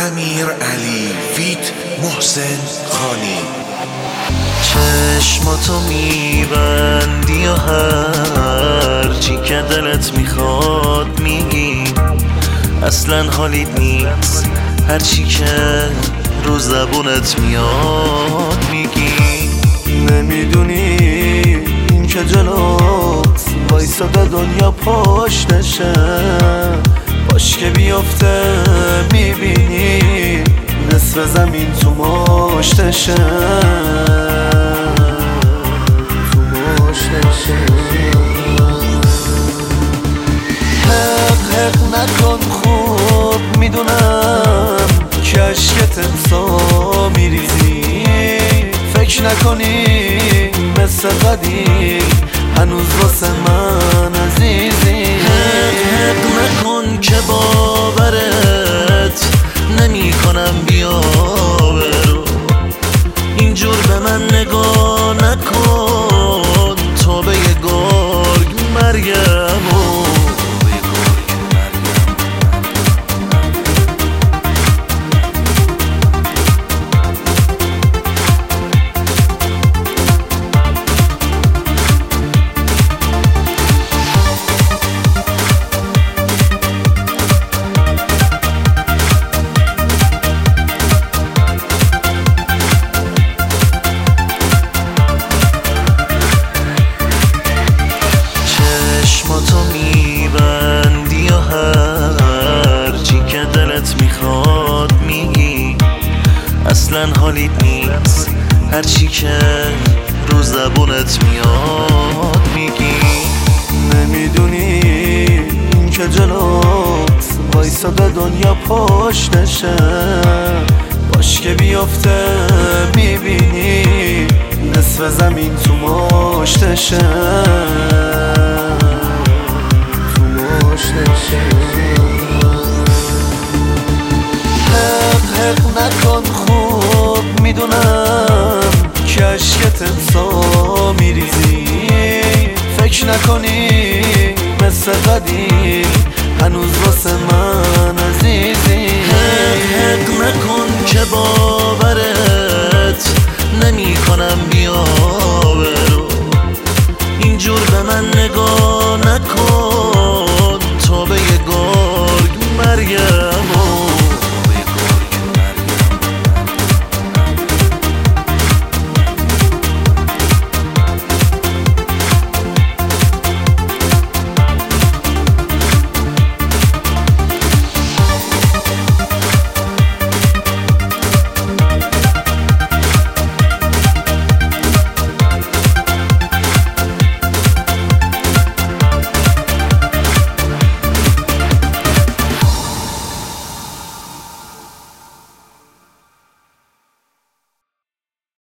امیر علی فیت محسن خانی. چشماتو میبندی و هر چی که دلت میخواد میگی، اصلا حالیت نیست هر چی که رو زبونت میاد میگی. نمیدونی این که جلوت وایساده دنیا پشتشه، باش که بیافته میبینی نصف زمین تو مشتشه. حق نکن، خوب میدونم که عشقت امسا میریزی، فکر نکنی مثل قدیم هنوز واسه من عزیزی. حق نکن که باورت نمی کنم بیا برو، اینجور به من نگاه نکن، تو به یه گرگ مریم و تو میبندی و هر چی که دلت میخواد میگی، اصلا حالیت نیست هر چی که رو زبونت میاد میگی. نمیدونی این که جلوت وایساده دنیا پشتشه، باش که بیافته میبینی نصف زمین تو مشتشه. حق نکن، خوب میدونم که عشقت امسا میریزی، فکر نکنی مثل قدیم هنوز واسه من